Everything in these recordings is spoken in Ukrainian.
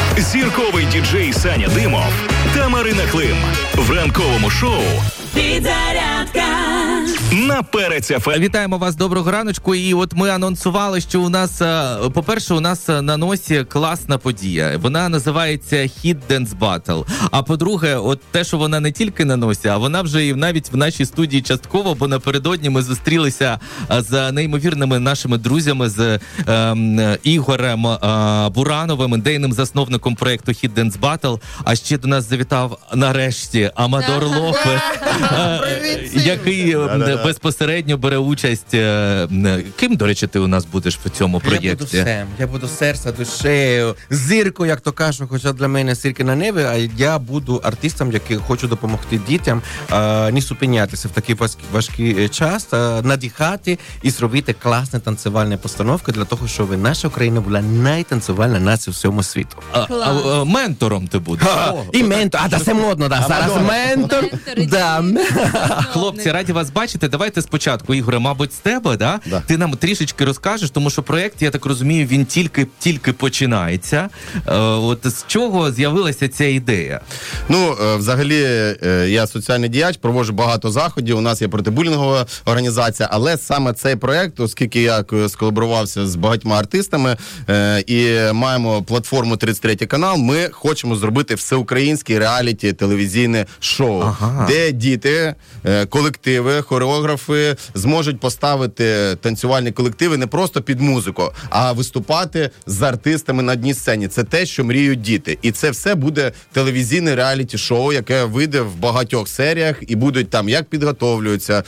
Зірковий діджей Саня Димов та Марина Клим в ранковому шоу «Підзарядка» на Перець ФМ. Вітаємо вас, доброго раночку. І от ми анонсували, що у нас, по-перше, у нас на носі класна подія. Вона називається Hit Dance Battle. А по-друге, от те, що вона не тільки на носі, а вона вже і навіть в нашій студії частково, бо напередодні ми зустрілися з неймовірними нашими друзями, з Ігорем Бурановим, ідейним засновником проєкту Hit Dance Battle. А ще до нас завітав нарешті Амадор Лопес, який безпосередньо бере участь. Ким, до речі, ти у нас будеш в цьому проєкті? Я буду серцем, душею, зіркою, як то кажуть, хоча для мене зірки на небі, а я буду артистом, який хочу допомогти дітям не зупинятися в такий важкий час, надихати і зробити класні танцювальні постановки для того, щоб наша Україна була найтанцювальна нація всьому світу. Ментором ти будеш? І ментор, це модно, да, зараз ментор. Хлопці, раді вас бачити. Давайте спочатку, Ігоре, мабуть, з тебе, да? Ти нам трішечки розкажеш, тому що проєкт, я так розумію, він тільки починається. От з чого з'явилася ця ідея? Ну, взагалі, я соціальний діяч, проводжу багато заходів, у нас є протибулінгова організація, але саме цей проєкт, оскільки я сколаборувався з багатьма артистами і маємо платформу 33 канал, ми хочемо зробити всеукраїнське реаліті телевізійне шоу, де діти, колективи, хореографи зможуть поставити танцювальні колективи не просто під музику, а виступати з артистами на одній сцені. Це те, що мріють діти. І це все буде телевізійне реаліті-шоу, яке вийде в багатьох серіях, і будуть там, як підготовлюються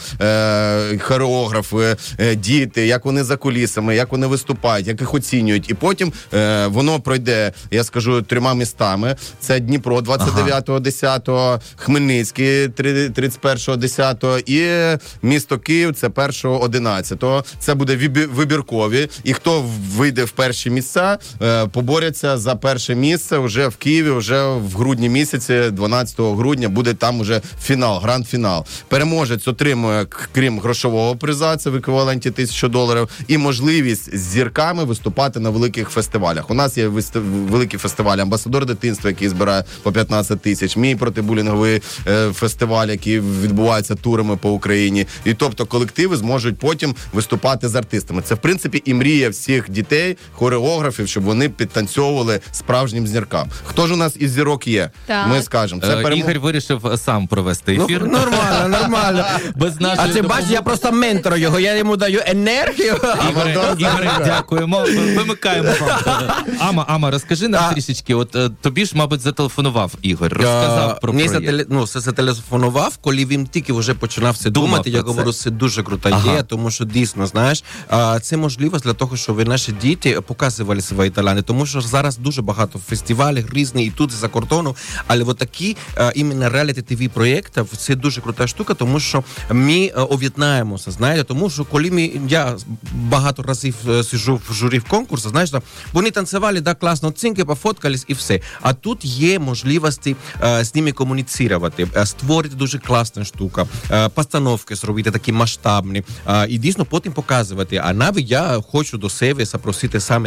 хореографи, діти, як вони за кулісами, як вони виступають, як їх оцінюють. І потім воно пройде, я скажу, 3 містами. Це Дніпро 29-го, 10-го, Хмельницький 31-го, 10-го і місто Київ, це 1-го, 11-го. Це буде вибіркові. І хто вийде в перші місця, поборються за перше місце вже в Києві, вже в грудні місяці, 12 грудня, буде там уже фінал, гранд-фінал. Переможець отримує, крім грошового приза, це в еквіваленті $1000, і можливість з зірками виступати на великих фестивалях. У нас є великі фестивалі «Амбасадор дитинства», який збирає по 15 тисяч, мій протибулінговий фестиваль, який відбувається турами по Україні. І тобто колективи зможуть потім виступати з артистами. Це, в принципі, і мрія всіх дітей, хореографів, щоб вони підтанцьовували справжнім зіркам. Хто ж у нас із зірок є? Так. Ми скажемо. Ігор вирішив сам провести ефір. Нормально. Без нашої А ти бачиш, я просто ментор його, я йому даю енергію. Ігоре, дякуємо. Вимикаємо вам. Ама, розкажи нам трішечки, от тобі ж, мабуть, зателефонував Ігор, розказав про проєкт. Зателефонував, коли він тільки вже починав це думати, я говорю, це дуже крута ідея, тому що дійсно, знаєш, це можливість для того, щоб наші діти показували свої таланти, тому що зараз дуже багато фестивалів різних і тут, і за кордону, але от такі іменно реаліті-ТВ проєктів, це дуже крута штука, тому що ми об'єднаємося, знаєте, тому що коли я багато разів сиджу в журі в конкурсі, знаєш, вони танцювали, да, класно, оцінки, пофоткались і все. А тут є можливості з ними комуніцирувати, створити дуже класна штука, постановки зробити такі масштабні, і дійсно потім показувати. А навіть я хочу до себе запросити саме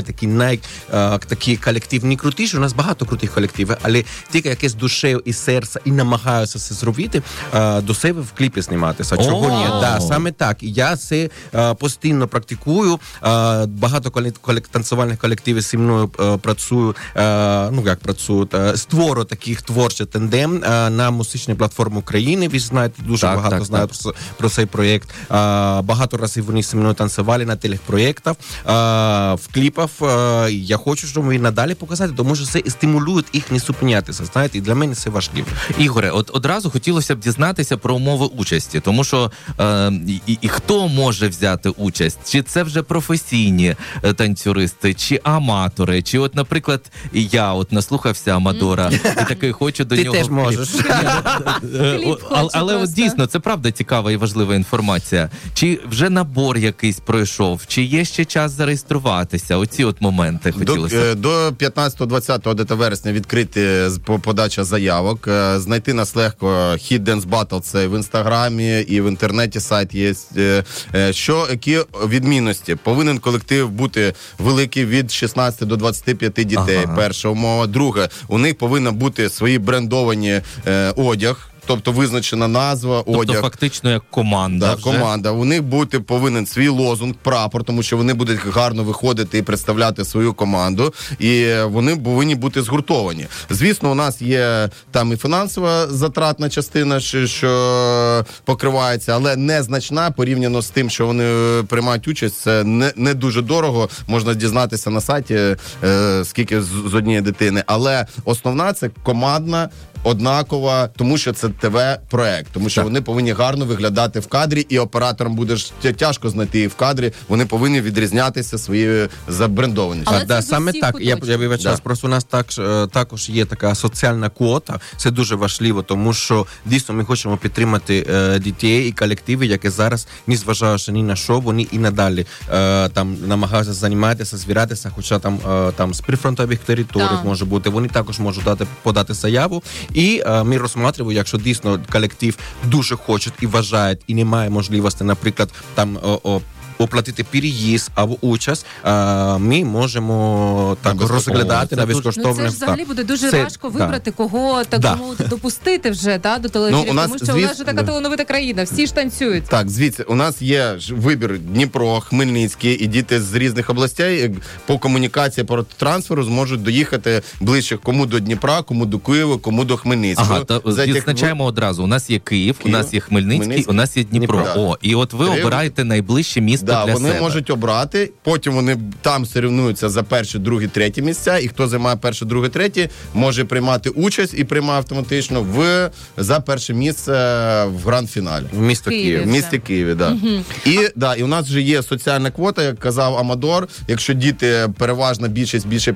такі колективні крутіші. У нас багато крутих колективів, але тільки якесь душею і серце і намагаюся це зробити, до себе в кліпі зніматися. Чого ні? Да, саме так. І я це постійно практикую. Багато танцювальних колективів зі мною працюють, створю таких творчих тандем на музичній платформі України. Ви знаєте, дуже багато знають про цей проєкт. Багато разів вони зі мною танцювали на телепроєктах, в кліпах. Я хочу, щоб ми надалі показати, тому що це стимулює їх не зупинятися. Знаєте, і для мене це важливо. Ігоре, от одразу хотілося б дізнатися про умови участі, тому що і хто може взяти участь? Чи це вже професійні танцюристи, чи аматори, чи от, наприклад, я от наслухався Амадора і такий хочу до нього. Ти теж можеш. Але от дійсно, це правда цікава і важлива інформація. Чи вже набор якийсь пройшов, чи є ще час зареєструватися? Оці от моменти хотілося. До 15-20 вересня відкриті подача заявок. Знайти нас легко. Hit Dance Battle, це в інстаграмі і в інтернеті сайт є. Які відмінності? Повинен колектив бути великий від 16 до 25 дітей. Перша умова. Друге, у них повинна бути свої брендовані одяг. Тобто визначена назва, одяг. Тобто фактично як команда. Да, команда. У них бути повинен свій лозунг, прапор, тому що вони будуть гарно виходити і представляти свою команду. І вони повинні бути згуртовані. Звісно, у нас є там і фінансова затратна частина, що покривається, але незначна порівняно з тим, що вони приймають участь. Це не дуже дорого. Можна дізнатися на сайті, скільки з однієї дитини. Але основна – це командна, однакова, тому що це ТВ-проект, тому що вони повинні гарно виглядати в кадрі, і операторам буде тяжко знайти їх в кадрі, вони повинні відрізнятися своєю забрендованістю. Саме так, я вибачаюсь, просто у нас також є така соціальна квота, це дуже важливо, тому що дійсно ми хочемо підтримати дітей і колективи, які зараз, незважаючи ні на що, вони і надалі там намагаються займатися, звірятися, хоча там з прифронтових територій може бути, вони також можуть подати заяву. І ми розглядаємо, якщо дійсно колектив дуже хоче і вважає, і немає можливості, наприклад, там оплатити переїзд або участь, ми можемо так розглядати на безкоштовних. Це ж взагалі буде дуже важко вибрати, кого, так би мовити, допустити вже до телеефірів, тому що у нас же така талановита країна, всі ж танцюють. Так, звідси, у нас є вибір Дніпро, Хмельницький, і діти з різних областей по комунікації, по трансферу зможуть доїхати ближче кому до Дніпра, кому до Києва, кому до Хмельницького. Відзначаємо одразу, у нас є Київ, у нас є Хмельницький, у нас є Дніпро. І от ви обираєте найближче місто. Да, вони себе можуть обрати, потім вони там соревнуються за перше, друге, третє місця, і хто займає перше, друге, третє, може приймати участь і приймає автоматично за перше місце в гранд-фіналі. В місті Києві, да. І у нас вже є соціальна квота, як казав Амадор, якщо діти переважна більшість, більше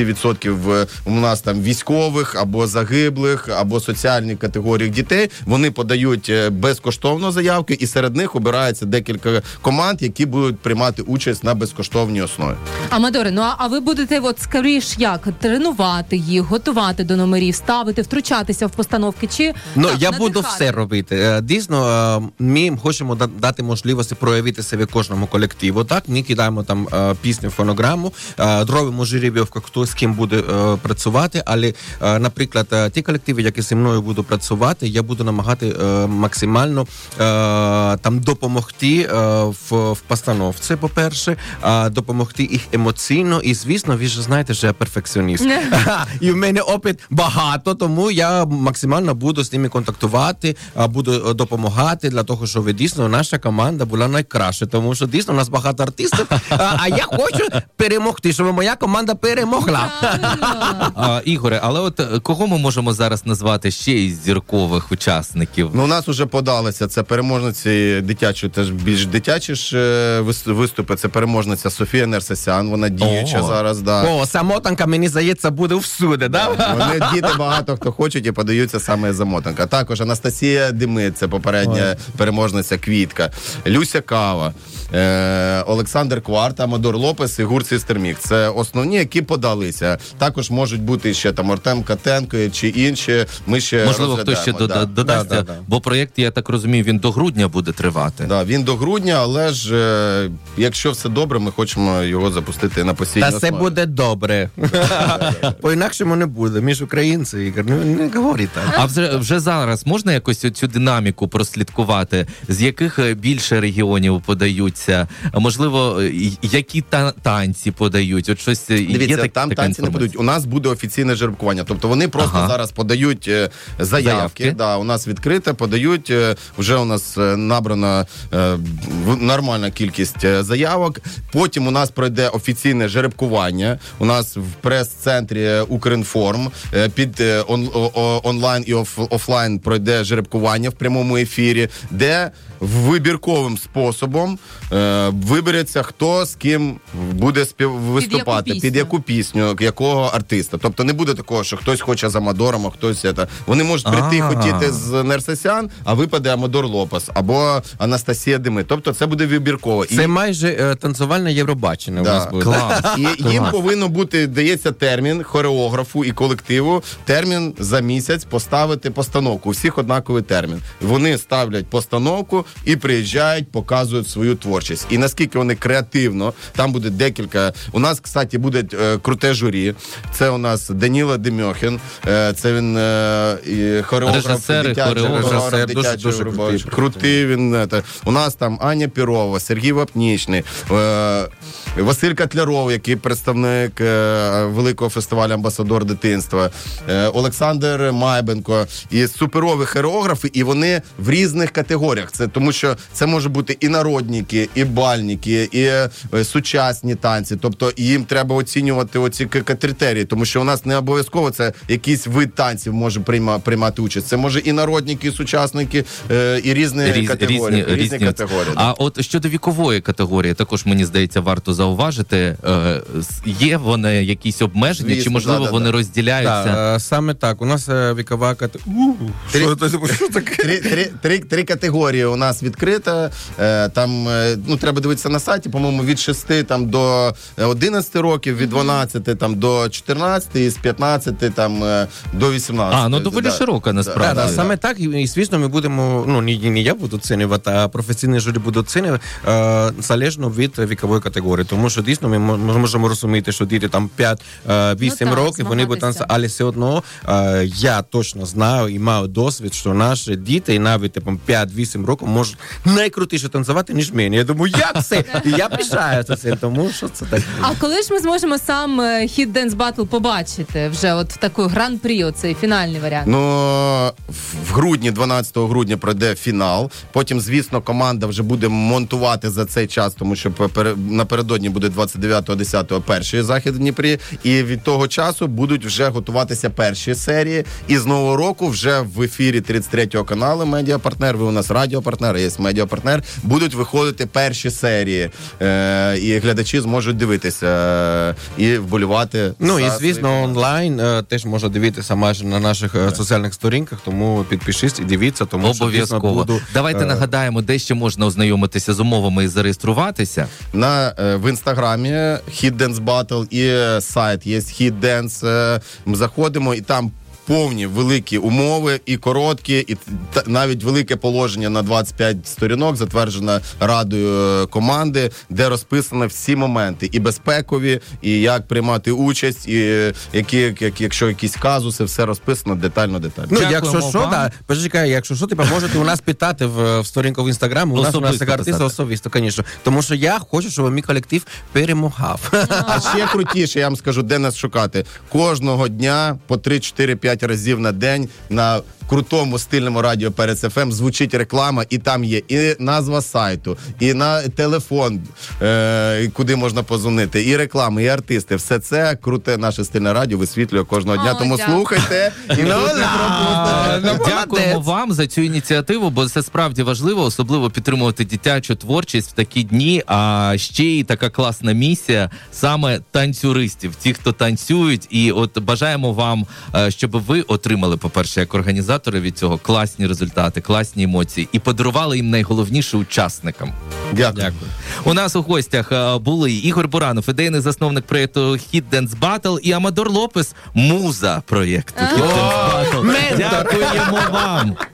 50% у нас там військових, або загиблих, або соціальні категорії дітей, вони подають безкоштовно заявки, і серед них обирається декілька команд, які будуть приймати участь на безкоштовній основі. Амадоре, а ви будете скоріш як тренувати їх, готувати до номерів, ставити, втручатися в постановки, чи я буду все робити. Дійсно, ми хочемо дати можливості проявити себе кожному колективу. Так, ми кидаємо там пісню, фонограму, робимо жеребьовку, хто з ким буде працювати, але, наприклад, ті колективи, які зі мною будуть працювати, я буду намагати максимально там допомогти в постановці, по-перше, допомогти їх емоційно, і, звісно, ви ж знаєте, що я перфекціоніст. І в мене опит багато, тому я максимально буду з ними контактувати, буду допомагати для того, щоб дійсно наша команда була найкраща, тому що дійсно у нас багато артистів, а я хочу перемогти, щоб моя команда перемогла. Ігоре, але от кого ми можемо зараз назвати ще із зіркових учасників? У нас вже подалися, це переможниці дитячої, теж більш дитячі виступи, це переможниця Софія Нерсесян, вона діюча зараз, Самотанка, мені здається, буде всюди, Вони, діти багато хто хочуть і подаються саме Самотанка. Також Анастасія Демид, це попередня переможниця Квітка, Люся Кава, Олександр Кварт, Амадор Лопес і гурт Сістермік. Це основні, які подалися. Також можуть бути ще там Артем Катенко чи інші. Ми ще можливо, хтось ще додасться, бо проєкт, я так розумію, він до грудня буде тривати. Так, він до грудня, але ж якщо все добре, ми хочемо його запустити на постійній основі. Та все буде добре. По-інакшому не буде. Ми ж українці, Ігор, не говори так. А вже зараз можна якось цю динаміку прослідкувати? З яких більше регіонів подаються? Можливо, які танці подають? От щось дивіться, є там танці не подають. У нас буде офіційне жеребкування. Тобто вони просто зараз подають заявки. Да, у нас відкрите, подають. Вже у нас набрана нормальна кількість кількість заявок. Потім у нас пройде офіційне жеребкування. У нас в прес-центрі Укрінформ під онлайн і офлайн пройде жеребкування в прямому ефірі, де вибірковим способом вибереться, хто з ким буде виступати, під яку пісню, якого артиста. Тобто не буде такого, що хтось хоче з Амадором, а хтось... Вони можуть прийти хотіти з Нерсесян, а випаде Амадор Лопес або Анастасія Дими. Тобто це буде вибірково. Це майже танцювальне Євробачення у нас буде. Клас. І їм повинно бути, дається термін хореографу і колективу, термін за місяць поставити постановку. У всіх однаковий термін. Вони ставлять постановку і приїжджають, показують свою творчість. І наскільки вони креативно, там буде декілька... У нас, кстати, буде круте журі. Це у нас Даніло Демьохін, це він хореограф, дитячий, крутий він. У нас там Аня Пірова, Сергій Вапнічний, Василь Котляров, який представник великого фестивалю «Амбасадор дитинства», Олександр Майбенко. І суперові хореографи, і вони в різних категоріях. Це тому, що це може бути і народники, і бальники, і сучасні танці. Тобто їм треба оцінювати оці критерії, тому що у нас не обов'язково це якийсь вид танців може приймати участь. Це може і народники, і сучасники, і різні категорії. Різні категорії. А от щодо вікової категорії, також, мені здається, варто зауважити, є вони якісь обмеження, звісно, чи, можливо, вони розділяються? Саме так. У нас вікова категорія... Три категорії у нас відкрита. Там, треба дивитися на сайті, по-моєму, від 6 там, до 11 років, від 12 там, до 14, і з 15 там, до 18. Доволі широка, насправді. Саме так, і, звісно, ми будемо, не я буду оцінювати, а професійні журі будуть оцінювати залежно від вікової категорії. Тому що, дійсно, ми можемо розуміти, що діти там 5-8 років, вони будуть танцювати, але все одно я точно знаю і маю досвід, що наші діти, і навіть 5-8 років, можуть найкрутіше танцювати, ніж мені. Я думаю, як це? І я пишаюся цим, тому що це так. А коли ж ми зможемо сам Hit Dance Battle побачити? Вже от в таку гран-прі, оцей фінальний варіант? В грудні, 12 грудня пройде фінал. Потім, звісно, команда вже буде монтувати за цей час, тому що напередодні буде 29-10 перший захід в Дніпрі. І від того часу будуть вже готуватися перші серії. І з нового року вже в ефірі 33-го каналу медіапартнер, ви у нас радіопартнер, є медіапартнер, будуть виходити перші серії. І глядачі зможуть дивитися і вболівати. І, звісно, онлайн теж можна дивитися майже на наших соціальних сторінках, тому підпишись і дивіться, тому обов'язково. Що Давайте нагадаємо, де ще можна ознайомитися з умовами і зареєструватися. В інстаграмі Hit Dance Battle і сайт є Hit Dance. Ми заходимо і там повні великі умови, і короткі, і навіть велике положення на 25 сторінок, затверджено радою команди, де розписано всі моменти, і безпекові, і як приймати участь, і якщо якісь казуси, все розписано детально. Якщо що, можете у нас питати в сторінку в Інстаграмі, у нас артисти особисто, звісно. Тому що я хочу, щоб мій колектив перемагав. А ще крутіше, я вам скажу, де нас шукати. Кожного дня по 3-4-5 разів на день на крутому стильному радіо Перець ФМ звучить реклама, і там є і назва сайту, і на телефон, куди можна позвонити, і реклама, і артисти. Все це круте наше стильне радіо висвітлює кожного дня. Тому слухайте і не пропустите. Дякуємо вам за цю ініціативу, бо це справді важливо, особливо підтримувати дитячу творчість в такі дні, а ще й така класна місія саме танцюристів, ті, хто танцюють, і от бажаємо вам, щоб ви отримали, по-перше, як організатори від цього класні результати, класні емоції і подарували їм найголовніше учасникам. Дякую. У нас у гостях були Ігор Буранов, ідейний засновник проєкту Hit Dance Battle, і Амадор Лопес, муза проєкту Hit Dance Battle. Дякуємо вам!